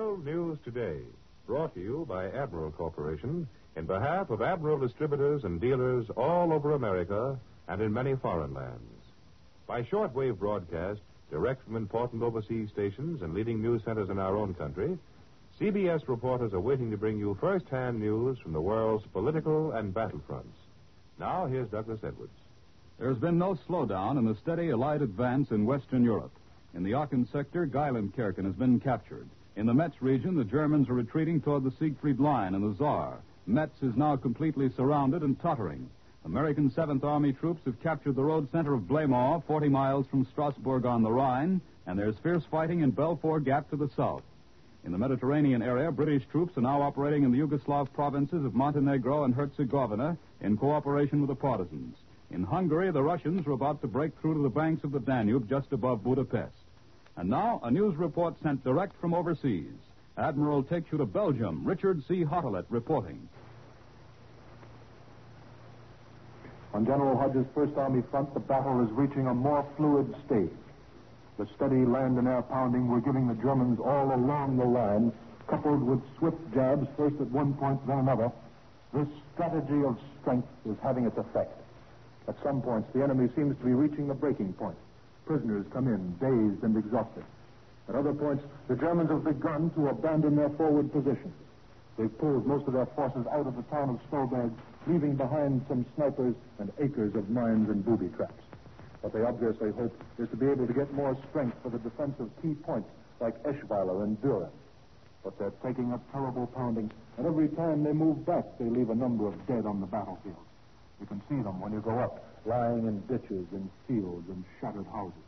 World News Today, brought to you by Admiral Corporation in behalf of Admiral distributors and dealers all over America and in many foreign lands. By shortwave broadcast, direct from important overseas stations and leading news centers in our own country, CBS reporters are waiting to bring you first-hand news from the world's political and battlefronts. Now, here's Douglas Edwards. There's been no slowdown in the steady Allied advance in Western Europe. In the Aachen sector, Geilenkirchen has been captured. In the Metz region, the Germans are retreating toward the Siegfried Line and the Saar. Metz is now completely surrounded and tottering. American 7th Army troops have captured the road center of Blemau, 40 miles from Strasbourg on the Rhine, and there's fierce fighting in Belfort Gap to the south. In the Mediterranean area, British troops are now operating in the Yugoslav provinces of Montenegro and Herzegovina in cooperation with the partisans. In Hungary, the Russians are about to break through to the banks of the Danube just above Budapest. And now, a news report sent direct from overseas. Admiral takes you to Belgium. Richard C. Hottelet reporting. On General Hodges' First Army front, the battle is reaching a more fluid stage. The steady land and air pounding were giving the Germans all along the line, coupled with swift jabs, first at one point, then another. This strategy of strength is having its effect. At some points, the enemy seems to be reaching the breaking point. Prisoners come in, dazed and exhausted. At other points, the Germans have begun to abandon their forward position. They've pulled most of their forces out of the town of Stolberg, leaving behind some snipers and acres of mines and booby traps. What they obviously hope is to be able to get more strength for the defense of key points like Eschweiler and Düren. But they're taking a terrible pounding, and every time they move back, they leave a number of dead on the battlefield. You can see them when you go up, lying in ditches and fields and shattered houses.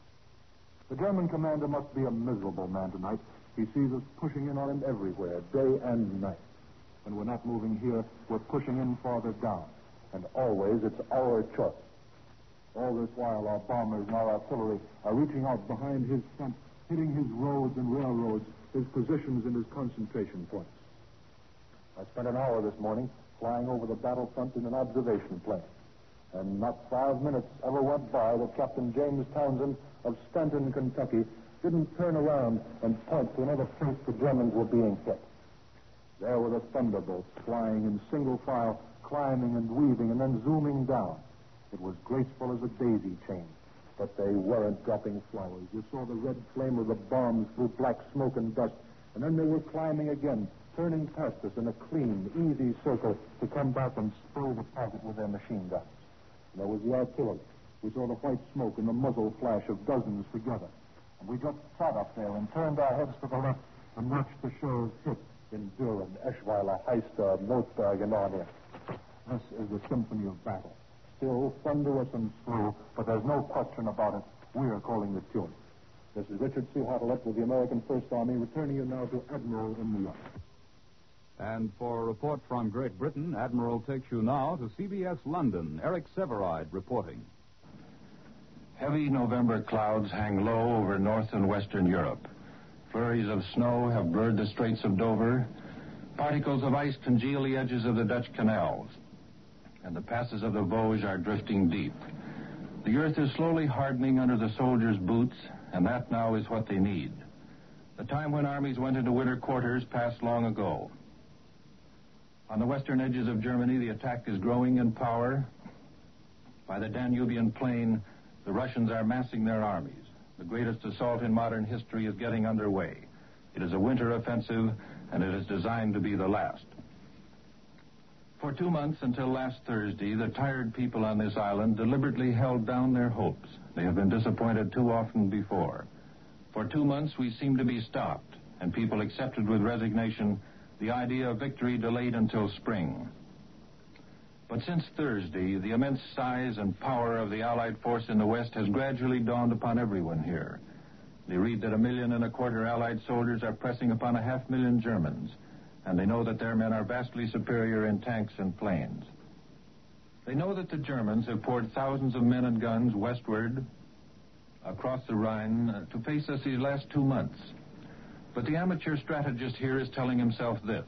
The German commander must be a miserable man tonight. He sees us pushing in on him everywhere, day and night. When we're not moving here, we're pushing in farther down. And always it's our choice. All this while, our bombers and our artillery are reaching out behind his front, hitting his roads and railroads, his positions and his concentration points. I spent an hour this morning flying over the battlefront in an observation plane. And not 5 minutes ever went by that Captain James Townsend of Stanton, Kentucky, didn't turn around and point to another place the Germans were being hit. There were the Thunderbolts flying in single file, climbing and weaving and then zooming down. It was graceful as a daisy chain, but they weren't dropping flowers. You saw the red flame of the bombs through black smoke and dust, and then they were climbing again, turning past us in a clean, easy circle to come back and spur the target with their machine guns. And there was the artillery. We saw the white smoke and the muzzle flash of dozens together. And we just sat up there and turned our heads to the left and watched the shells hit in Düren, Eschweiler, Heister, Notberg, and Arnhem. This is the symphony of battle. Still thunderous and slow, but there's no question about it. We're calling the tune. This is Richard C. Hottelet with the American First Army, returning you now to Admiral in New York. And for a report from Great Britain, Admiral takes you now to CBS London. Eric Sevareid reporting. Heavy November clouds hang low over north and western Europe. Flurries of snow have blurred the Straits of Dover. Particles of ice congeal the edges of the Dutch canals. And the passes of the Vosges are drifting deep. The earth is slowly hardening under the soldiers' boots, and that now is what they need. The time when armies went into winter quarters passed long ago. On the western edges of Germany, the attack is growing in power. By the Danubian plain, the Russians are massing their armies. The greatest assault in modern history is getting underway. It is a winter offensive, and it is designed to be the last. For 2 months until last Thursday, the tired people on this island deliberately held down their hopes. They have been disappointed too often before. For 2 months, we seemed to be stopped, and people accepted with resignation the idea of victory delayed until spring. But since Thursday, the immense size and power of the Allied force in the West has gradually dawned upon everyone here. They read that 1.25 million Allied soldiers are pressing upon 500,000 Germans, and they know that their men are vastly superior in tanks and planes. They know that the Germans have poured thousands of men and guns westward across the Rhine to face us these last 2 months. But the amateur strategist here is telling himself this: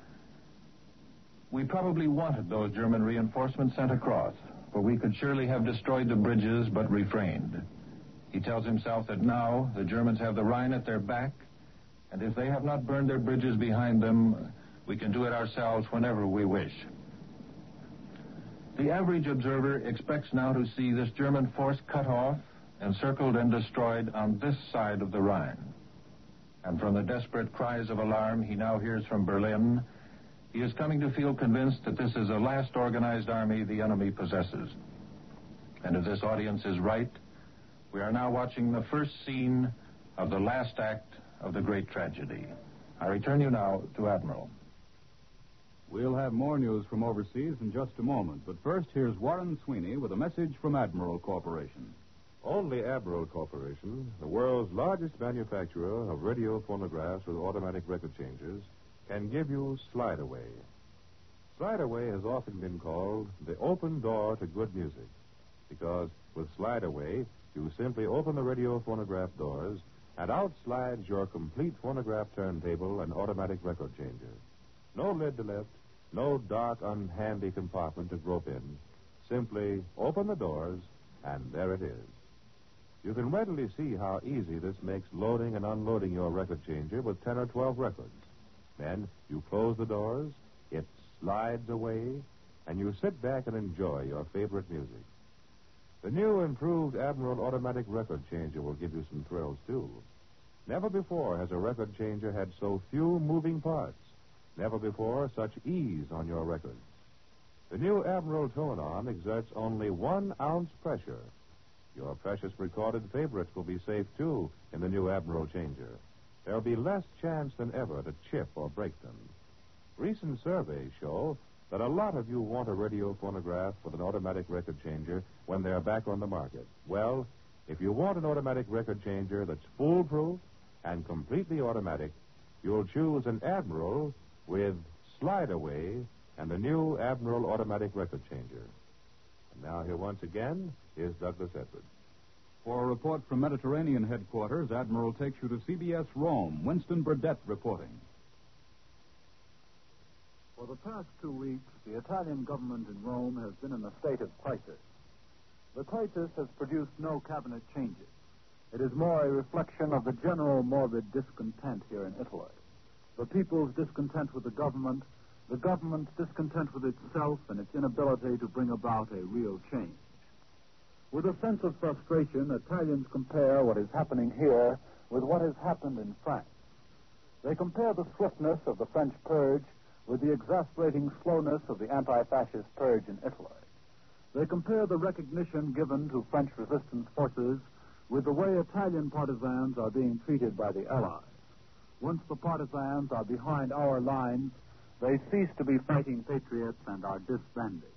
we probably wanted those German reinforcements sent across, for we could surely have destroyed the bridges but refrained. He tells himself that now the Germans have the Rhine at their back, And if they have not burned their bridges behind them, we can do it ourselves whenever we wish. The average observer expects now to see this German force cut off, encircled and destroyed on this side of the Rhine. And from the desperate cries of alarm he now hears from Berlin, he is coming to feel convinced that this is the last organized army the enemy possesses. And if this audience is right, we are now watching the first scene of the last act of the great tragedy. I return you now to Admiral. We'll have more news from overseas in just a moment, but first here's Warren Sweeney with a message from Admiral Corporation. Only Admiral Corporation, the world's largest manufacturer of radio phonographs with automatic record changers, can give you Slide Away. Slide Away has often been called the open door to good music, because with Slide Away, you simply open the radio phonograph doors, and out slides your complete phonograph turntable and automatic record changer. No lid to lift, no dark, unhandy compartment to grope in. Simply open the doors, and there it is. You can readily see how easy this makes loading and unloading your record changer with 10 or 12 records. Then you close the doors, it slides away, and you sit back and enjoy your favorite music. The new improved Admiral automatic record changer will give you some thrills, too. Never before has a record changer had so few moving parts. Never before such ease on your records. The new Admiral Tone-On exerts only 1 ounce pressure. Your precious recorded favorites will be safe, too, in the new Admiral changer. There'll be less chance than ever to chip or break them. Recent surveys show that a lot of you want a radio phonograph with an automatic record changer when they're back on the market. Well, if you want an automatic record changer that's foolproof and completely automatic, you'll choose an Admiral with Slide Away and the new Admiral automatic record changer. And now here once again is Douglas Edwards. For a report from Mediterranean headquarters, Admiral takes you to CBS Rome. Winston Burdett reporting. For the past 2 weeks, the Italian government in Rome has been in a state of crisis. The crisis has produced no cabinet changes. It is more a reflection of the general morbid discontent here in Italy. The people's discontent with the government's discontent with itself and its inability to bring about a real change. With a sense of frustration, Italians compare what is happening here with what has happened in France. They compare the swiftness of the French purge with the exasperating slowness of the anti-fascist purge in Italy. They compare the recognition given to French resistance forces with the way Italian partisans are being treated by the Allies. Once the partisans are behind our lines, they cease to be fighting patriots and are disbanded.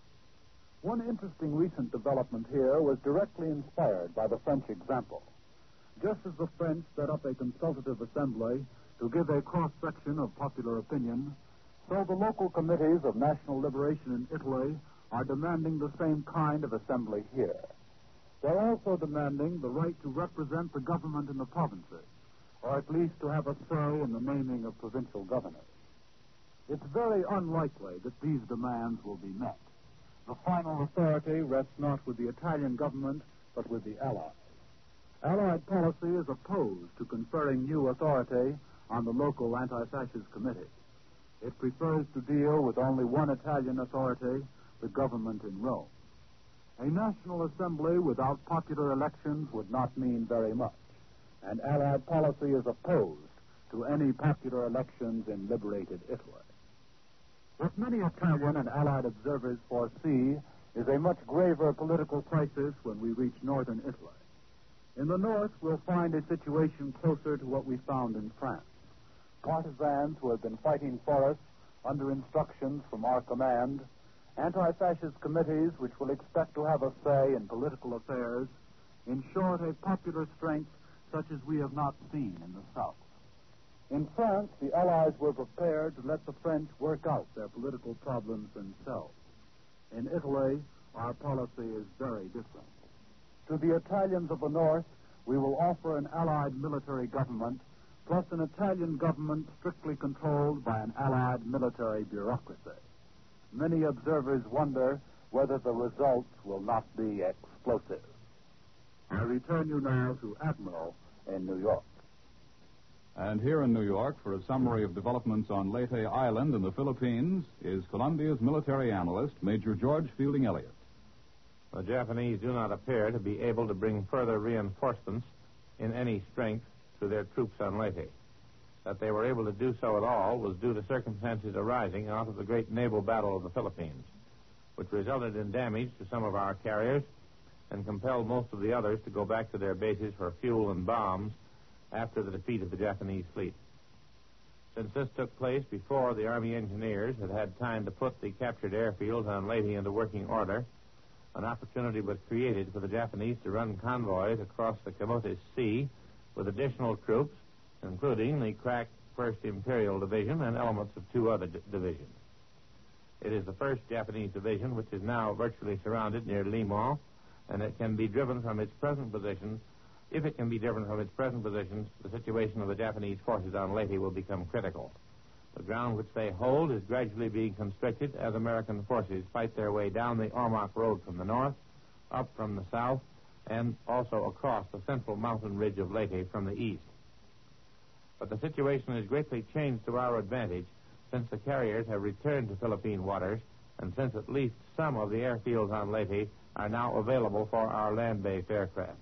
One interesting recent development here was directly inspired by the French example. Just as the French set up a consultative assembly to give a cross-section of popular opinion, so the local committees of national liberation in Italy are demanding the same kind of assembly here. They're also demanding the right to represent the government in the provinces, or at least to have a say in the naming of provincial governors. It's very unlikely that these demands will be met. The final authority rests not with the Italian government, but with the Allies. Allied policy is opposed to conferring new authority on the local anti-fascist committee. It prefers to deal with only one Italian authority, the government in Rome. A national assembly without popular elections would not mean very much, and Allied policy is opposed to any popular elections in liberated Italy. What many Italian and Allied observers foresee is a much graver political crisis when we reach northern Italy. In the north, we'll find a situation closer to what we found in France. Partisans who have been fighting for us under instructions from our command, anti-fascist committees which will expect to have a say in political affairs, in short, a popular strength such as we have not seen in the South. In France, the Allies were prepared to let the French work out their political problems themselves. In Italy, our policy is very different. To the Italians of the North, we will offer an Allied military government, plus an Italian government strictly controlled by an Allied military bureaucracy. Many observers wonder whether the results will not be explosive. I return you now to Admiral in New York. And here in New York, for a summary of developments on Leyte Island in the Philippines, is Columbia's military analyst, Major George Fielding Elliott. The Japanese do not appear to be able to bring further reinforcements in any strength to their troops on Leyte. That they were able to do so at all was due to circumstances arising out of the great naval battle of the Philippines, which resulted in damage to some of our carriers and compelled most of the others to go back to their bases for fuel and bombs after the defeat of the Japanese fleet. Since this took place before the Army engineers had had time to put the captured airfields on Leyte into working order, an opportunity was created for the Japanese to run convoys across the Camotes Sea with additional troops, including the crack 1st Imperial Division and elements of 2 other divisions. It is the 1st Japanese Division, which is now virtually surrounded near Limon, and it can be driven from its present position. If it can be driven from its present positions, the situation of the Japanese forces on Leyte will become critical. The ground which they hold is gradually being constricted as American forces fight their way down the Ormoc Road from the north, up from the south, and also across the central mountain ridge of Leyte from the east. But the situation has greatly changed to our advantage since the carriers have returned to Philippine waters and since at least some of the airfields on Leyte are now available for our land-based aircraft.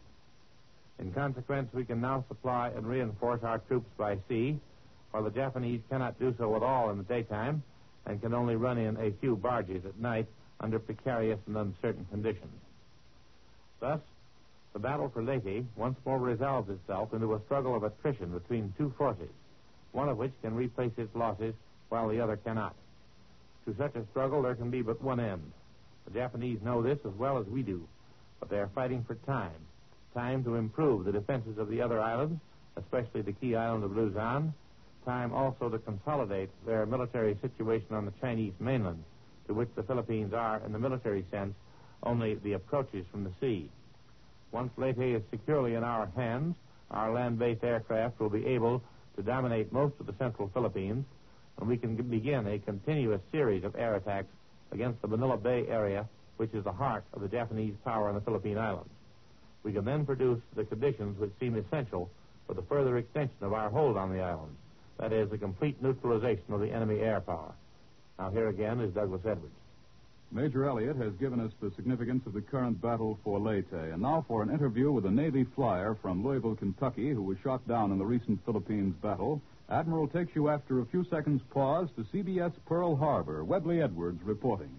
In consequence, we can now supply and reinforce our troops by sea, while the Japanese cannot do so at all in the daytime and can only run in a few barges at night under precarious and uncertain conditions. Thus, the battle for Leyte once more resolves itself into a struggle of attrition between 2 forces, one of which can replace its losses while the other cannot. To such a struggle, there can be but one end. The Japanese know this as well as we do, but they are fighting for time to improve the defenses of the other islands, especially the key island of Luzon, time also to consolidate their military situation on the Chinese mainland, to which the Philippines are, in the military sense, only the approaches from the sea. Once Leyte is securely in our hands, our land-based aircraft will be able to dominate most of the central Philippines, and we can begin a continuous series of air attacks against the Manila Bay area, which is the heart of the Japanese power in the Philippine Islands. We can then produce the conditions which seem essential for the further extension of our hold on the islands. That is, the complete neutralization of the enemy air power. Now, here again is Douglas Edwards. Major Elliott has given us the significance of the current battle for Leyte. And now for an interview with a Navy flyer from Louisville, Kentucky, who was shot down in the recent Philippines battle. Admiral takes you after a few seconds' pause to CBS Pearl Harbor. Webley Edwards reporting.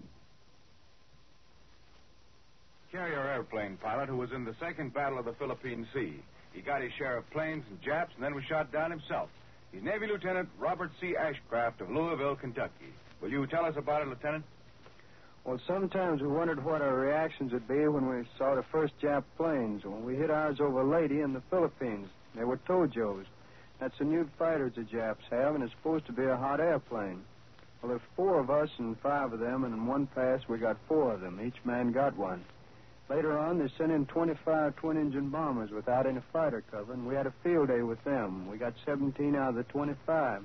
Carrier airplane pilot who was in the second battle of the Philippine Sea. He got his share of planes and Japs and then was shot down himself. He's Navy Lieutenant Robert C. Ashcraft of Louisville, Kentucky. Will you tell us about it, Lieutenant? Well, sometimes we wondered what our reactions would be when we saw the first Jap planes. When we hit ours over Leyte in the Philippines, they were Tojos. That's the new fighters the Japs have, and it's supposed to be a hot airplane. Well, there's 4 of us and 5 of them, and in one pass we got 4 of them. Each man got one. Later on, they sent in 25 twin-engine bombers without any fighter cover, and we had a field day with them. We got 17 out of the 25.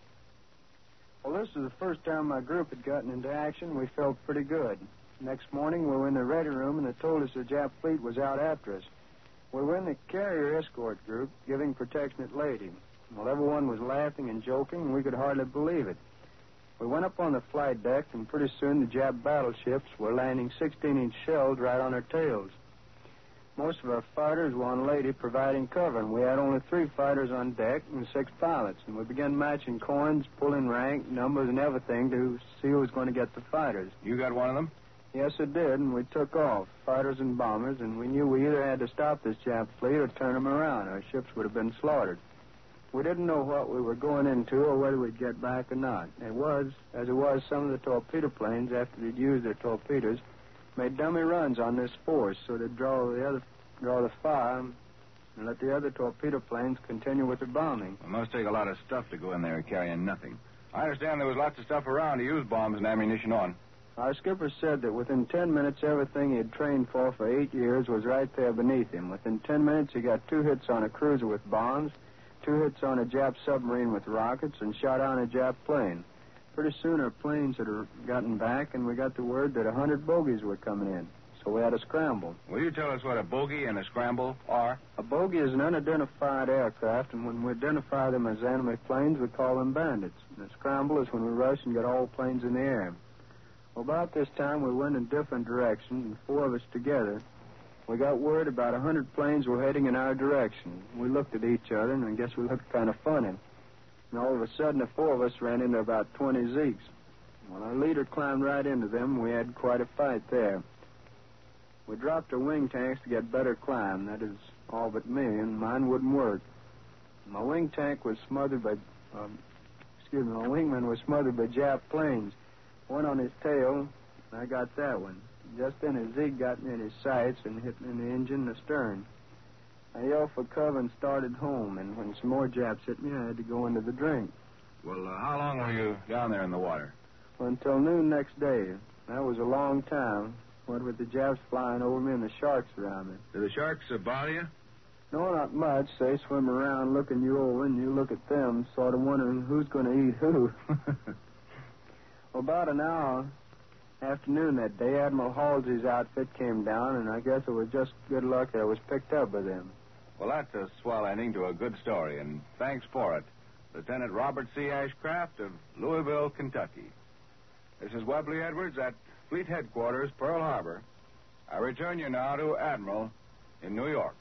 Well, this was the first time my group had gotten into action. We felt pretty good. Next morning, we were in the ready room, and they told us the Jap fleet was out after us. We were in the carrier escort group, giving protection at Leyte. Well, everyone was laughing and joking, and we could hardly believe it. We went up on the flight deck, and pretty soon the Jap battleships were landing 16-inch shells right on their tails. Most of our fighters were on Leyte providing cover, and we had only 3 fighters on deck and 6 pilots. And we began matching coins, pulling rank, numbers, and everything to see who was going to get the fighters. You got one of them? Yes, it did, and we took off, fighters and bombers, and we knew we either had to stop this Jap fleet or turn them around. Our ships would have been slaughtered. We didn't know what we were going into or whether we'd get back or not. It was, as it was, some of the torpedo planes, after they'd used their torpedoes, made dummy runs on this force, so they'd draw the fire and let the other torpedo planes continue with their bombing. It must take a lot of stuff to go in there carrying nothing. I understand there was lots of stuff around to use bombs and ammunition on. Our skipper said that within 10 minutes, everything he had trained for 8 years was right there beneath him. Within 10 minutes, he got 2 hits on a cruiser with bombs, 2 hits on a Jap submarine with rockets, and shot down a Jap plane. Pretty soon, our planes had gotten back, and we got the word that 100 bogies were coming in. so we had to scramble. Will you tell us what a bogey and a scramble are? A bogey is an unidentified aircraft, and when we identify them as enemy planes, we call them bandits. And a scramble is when we rush and get all planes in the air. Well, about this time, we went in different directions, and 4 of us together. We got word about 100 planes were heading in our direction. We looked at each other, and I guess we looked kind of funny. And all of a sudden, the 4 of us ran into about 20 Zeeks. When our leader climbed right into them, we had quite a fight there. We dropped our wing tanks to get better climb. That is all but me, and mine wouldn't work. My wing tank was smothered by, my wingman was smothered by Jap planes. One on his tail, and I got that one. Just then a Zeke got me in his sights and hit me in the engine and the stern. I yelled for cover and started home, and when some more Japs hit me, I had to go into the drink. Well, how long were you down there in the water? Well, until noon next day. That was a long time. What with the Japs flying over me and the sharks around me. Did the sharks bother you? No, not much. They swim around looking you over, and you look at them, sort of wondering who's going to eat who. Well, about an hour afternoon that day, Admiral Halsey's outfit came down, and I guess it was just good luck that I was picked up by them. Well, that's a swell ending to a good story, and thanks for it. Lieutenant Robert C. Ashcraft of Louisville, Kentucky. This is Webley Edwards at Fleet Headquarters, Pearl Harbor. I return you now to Admiral in New York.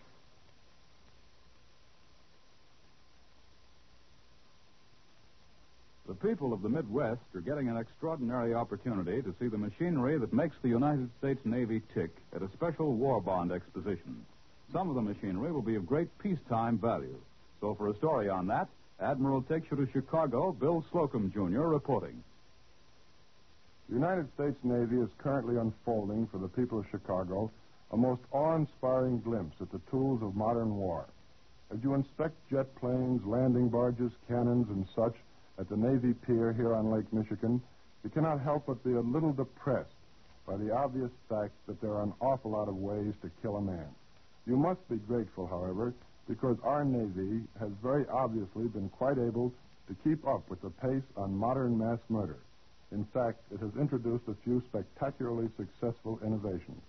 The people of the Midwest are getting an extraordinary opportunity to see the machinery that makes the United States Navy tick at a special war bond exposition. Some of the machinery will be of great peacetime value. So for a story on that, Admiral takes you to Chicago, Bill Slocum, Jr., reporting. The United States Navy is currently unfolding for the people of Chicago a most awe-inspiring glimpse at the tools of modern war. As you inspect jet planes, landing barges, cannons, and such at the Navy Pier here on Lake Michigan, you cannot help but be a little depressed by the obvious fact that there are an awful lot of ways to kill a man. You must be grateful, however, because our Navy has very obviously been quite able to keep up with the pace on modern mass murder. In fact, it has introduced a few spectacularly successful innovations.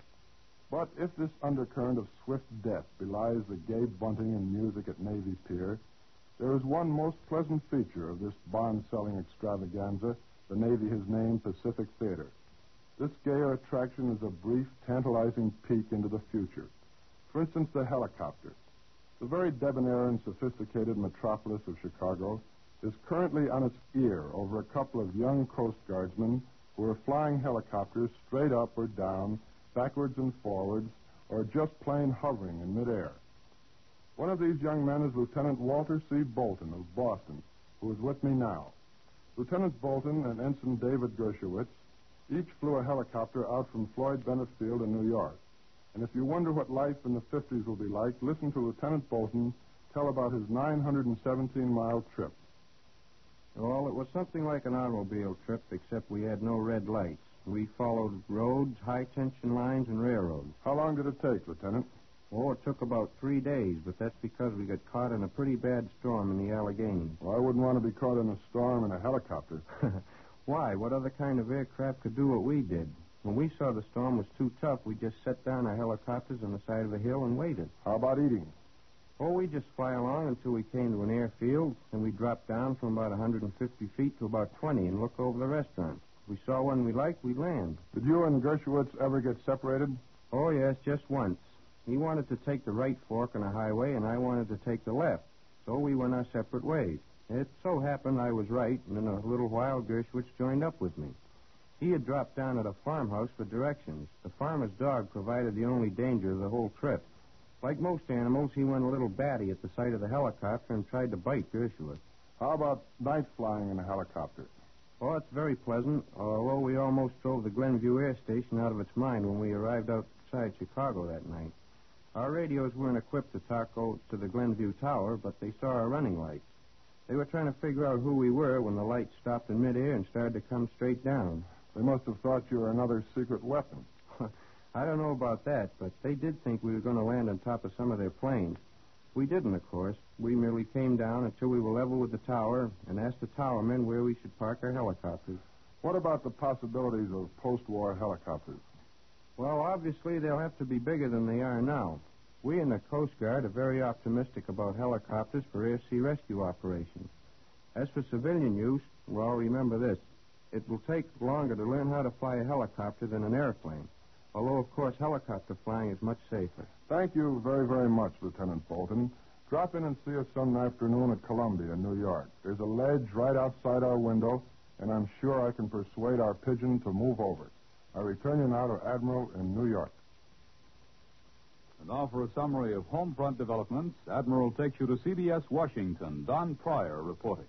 But if this undercurrent of swift death belies the gay bunting and music at Navy Pier, there is one most pleasant feature of this bond-selling extravaganza the Navy has named Pacific Theater. This gayer attraction is a brief, tantalizing peek into the future. For instance, the helicopter. The very debonair and sophisticated metropolis of Chicago is currently on its ear over a couple of young Coast Guardsmen who are flying helicopters straight up or down, backwards and forwards, or just plain hovering in midair. One of these young men is Lieutenant Walter C. Bolton of Boston, who is with me now. Lieutenant Bolton and Ensign David Gershowitz each flew a helicopter out from Floyd Bennett Field in New York. And if you wonder what life in the 50s will be like, listen to Lieutenant Bolton tell about his 917-mile trip. Well, it was something like an automobile trip, except we had no red lights. We followed roads, high-tension lines, and railroads. How long did it take, Lieutenant? Oh, it took about 3 days, but that's because we got caught in a pretty bad storm in the Alleghenies. Well, I wouldn't want to be caught in a storm in a helicopter. Why? What other kind of aircraft could do what we did? When we saw the storm was too tough, we just set down our helicopters on the side of a hill and waited. How about eating? Oh, we just fly along until we came to an airfield, and we dropped down from about 150 feet to about 20 and look over the restaurant. If we saw one we liked, we'd land. Did you and Gershowitz ever get separated? Oh, yes, just once. He wanted to take the right fork on a highway, and I wanted to take the left. So we went our separate ways. It so happened I was right, and in a little while Gershowitz joined up with me. He had dropped down at a farmhouse for directions. The farmer's dog provided the only danger of the whole trip. Like most animals, he went a little batty at the sight of the helicopter and tried to bite Gershowitz. How about night flying in a helicopter? Oh, it's very pleasant, although we almost drove the Glenview Air Station out of its mind when we arrived outside Chicago that night. Our radios weren't equipped to talk out to the Glenview Tower, but they saw our running lights. They were trying to figure out who we were when the lights stopped in midair and started to come straight down. They must have thought you were another secret weapon. I don't know about that, but they did think we were going to land on top of some of their planes. We didn't, of course. We merely came down until we were level with the tower and asked the towermen where we should park our helicopters. What about the possibilities of post-war helicopters? Well, obviously they'll have to be bigger than they are now. We in the Coast Guard are very optimistic about helicopters for air-sea rescue operations. As for civilian use, well, remember this. It will take longer to learn how to fly a helicopter than an airplane. Although, of course, helicopter flying is much safer. Thank you very, very much, Lieutenant Bolton. Drop in and see us some afternoon at Columbia, New York. There's a ledge right outside our window, and I'm sure I can persuade our pigeon to move over. I return you now to Admiral in New York. And now for a summary of home front developments, Admiral takes you to CBS Washington. Don Pryor reporting.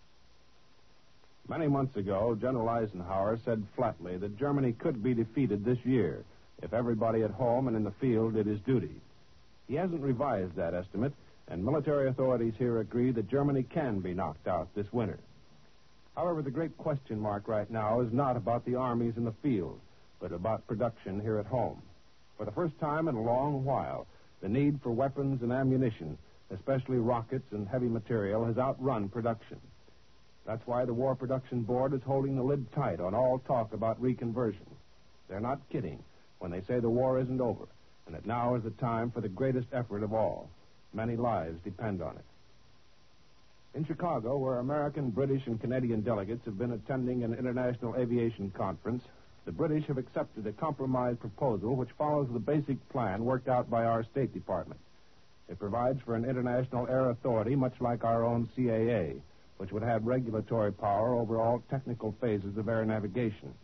Many months ago, General Eisenhower said flatly that Germany could be defeated this year if everybody at home and in the field did his duty. He hasn't revised that estimate, and military authorities here agree that Germany can be knocked out this winter. However, the great question mark right now is not about the armies in the field, but about production here at home. For the first time in a long while, the need for weapons and ammunition, especially rockets and heavy material, has outrun production. That's why the War Production Board is holding the lid tight on all talk about reconversion. They're not kidding when they say the war isn't over, and that now is the time for the greatest effort of all. Many lives depend on it. In Chicago, where American, British, and Canadian delegates have been attending an international aviation conference, the British have accepted a compromise proposal which follows the basic plan worked out by our State Department. It provides for an international air authority much like our own CAA, which would have regulatory power over all technical phases of air navigation.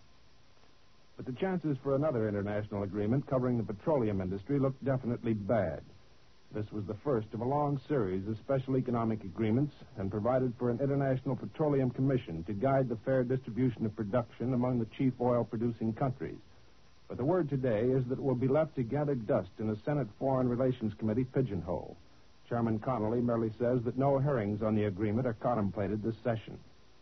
But the chances for another international agreement covering the petroleum industry look definitely bad. This was the first of a long series of special economic agreements and provided for an International Petroleum Commission to guide the fair distribution of production among the chief oil-producing countries. But the word today is that it will be left to gather dust in a Senate Foreign Relations Committee pigeonhole. Chairman Connolly merely says that no hearings on the agreement are contemplated this session.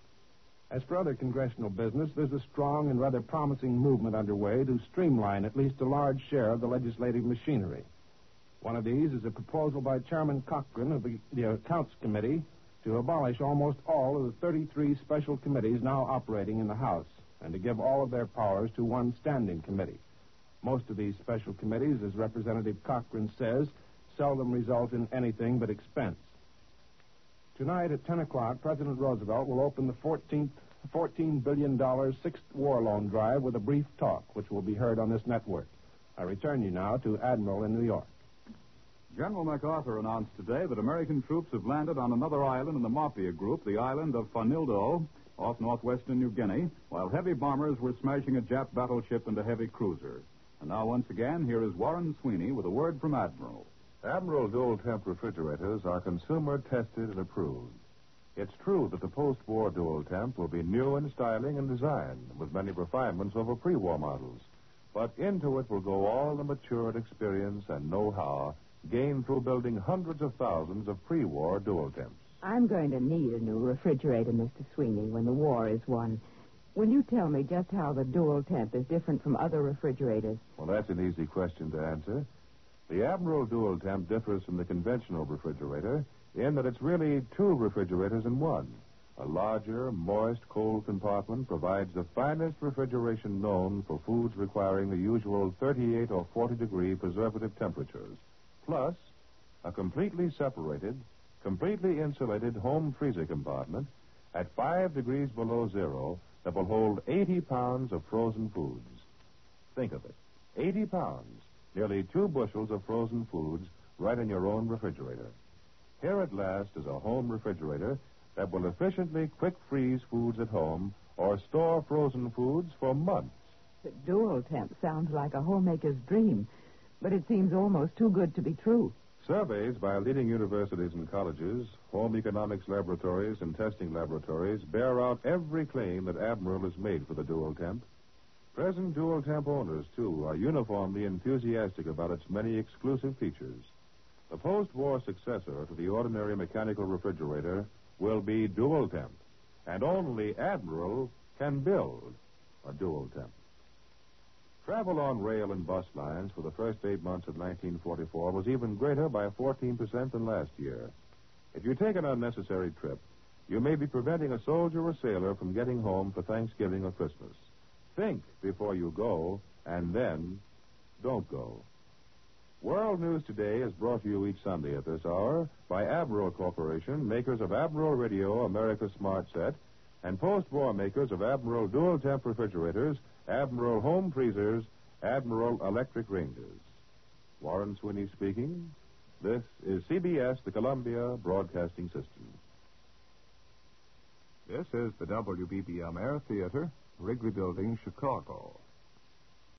As for other congressional business, there's a strong and rather promising movement underway to streamline at least a large share of the legislative machinery. One of these is a proposal by Chairman Cochran of the Accounts Committee to abolish almost all of the 33 special committees now operating in the House and to give all of their powers to one standing committee. Most of these special committees, as Representative Cochran says, seldom result in anything but expense. Tonight at 10 o'clock, President Roosevelt will open the $14 billion sixth war loan drive with a brief talk, which will be heard on this network. I return you now to Admiral in New York. General MacArthur announced today that American troops have landed on another island in the Mafia group, the island of Fanildo, off northwestern New Guinea, while heavy bombers were smashing a Jap battleship and a heavy cruiser. And now, once again, here is Warren Sweeney with a word from Admiral. Admiral dual-temp refrigerators are consumer-tested and approved. It's true that the post-war dual-temp will be new in styling and design, with many refinements over pre-war models. But into it will go all the matured experience and know-how gained through building hundreds of thousands of pre-war dual-temps. I'm going to need a new refrigerator, Mr. Sweeney, when the war is won. Will you tell me just how the dual-temp is different from other refrigerators? Well, that's an easy question to answer. The Admiral dual-temp differs from the conventional refrigerator in that it's really two refrigerators in one. A larger, moist, cold compartment provides the finest refrigeration known for foods requiring the usual 38 or 40-degree preservative temperatures. Plus, a completely separated, completely insulated home freezer compartment at 5 degrees below zero that will hold 80 pounds of frozen foods. Think of it. 80 pounds, nearly 2 bushels of frozen foods right in your own refrigerator. Here at last is a home refrigerator that will efficiently quick-freeze foods at home or store frozen foods for months. The dual-temp sounds like a homemaker's dream, but it seems almost too good to be true. Surveys by leading universities and colleges, home economics laboratories, and testing laboratories bear out every claim that Admiral has made for the dual-temp. Present dual-temp owners, too, are uniformly enthusiastic about its many exclusive features. The post-war successor to the ordinary mechanical refrigerator will be dual-temp, and only Admiral can build a dual-temp. Travel on rail and bus lines for the first 8 months of 1944 was even greater by 14% than last year. If you take an unnecessary trip, you may be preventing a soldier or sailor from getting home for Thanksgiving or Christmas. Think before you go, and then don't go. World News Today is brought to you each Sunday at this hour by Admiral Corporation, makers of Admiral Radio, America's Smart Set, and post-war makers of Admiral Dual Temp Refrigerators, Admiral Home Freezers, Admiral Electric Ranges. Warren Sweeney speaking. This is CBS, the Columbia Broadcasting System. This is the WBBM Air Theater, Wrigley Building, Chicago.